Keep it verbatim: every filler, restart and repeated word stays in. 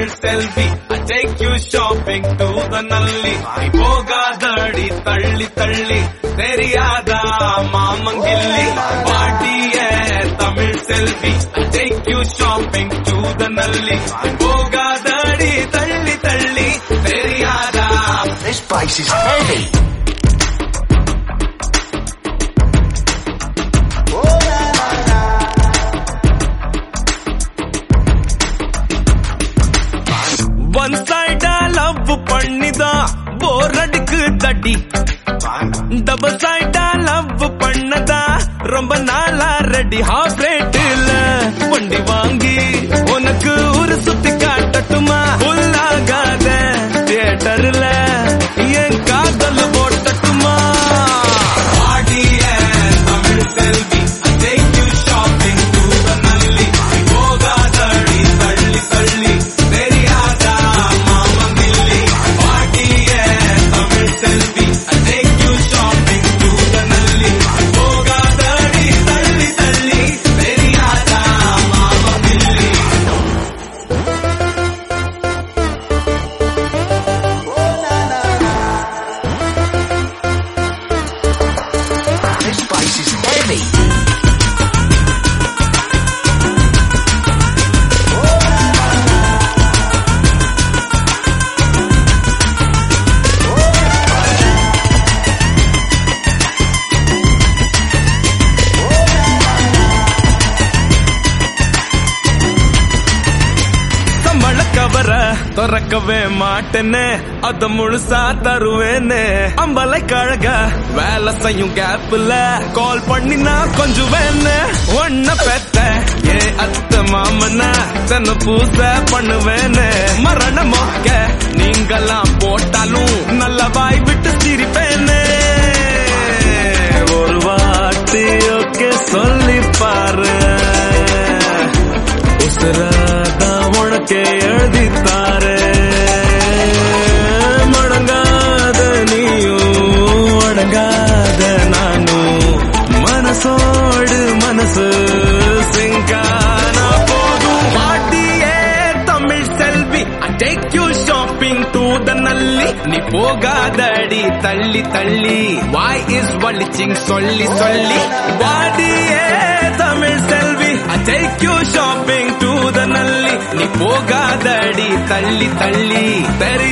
Tamil selvi, I take you shopping to the Nalli. Pogadadi talli talli, theriyada mamangilli. Party hai Tamil selvi, I take you shopping to the Nalli. Pogadadi talli talli, theriyada. This place is heavy. One side love pannida bore adikku tadi, double side love pannada romba naala ready half rate la vandi vaangi unakku oru sutti kaatatuma full agada theater la yen kaadal potatuma. Party hai Tamil selvi, I take you shopping to the Nalli. Pogadadi talli talli, theriyada mamangilli. Party hai Tamil selvi, I take you shopping to the Nalli. Pogadadi talli talli, theriyada mamangilli. This place is heavy. கவர திறக்கவே மாட்டேன்னு அத முழுசா தருவேன்னு அம்பலை கழக வேலை செய்யும் கேப்ல கால் பண்ணினா கொஞ்சம் வேணு ஒன்ன பெத்த ஏ அத்த மாமன தன்னை பூச பண்ணுவேன்னு மரண மொக்க நீங்கெல்லாம் போட்டாலும் நல்ல வாய் விட்டு சிரிப்பேன்னு ஒரு வாட்டி ஓகே சொல்லி பாரு உசுராதா உனக்கே எழுதித்தாரு மடங்காத நீயும் அடங்காத நானும் மனசோடு மனசு சிங்கானா போதும். பாட்டியே தமிழ் செல்வி, I take you shopping to the Nalli. நீ போகாதடி தள்ளி தள்ளி, வாய் இஸ் வலிச்சிங் சொல்லி சொல்லி. பாட்டியே தமிழ் செல்வி, I take you shopping to the Nalli. நீ போகாதடி தள்ளி தள்ளி தெரி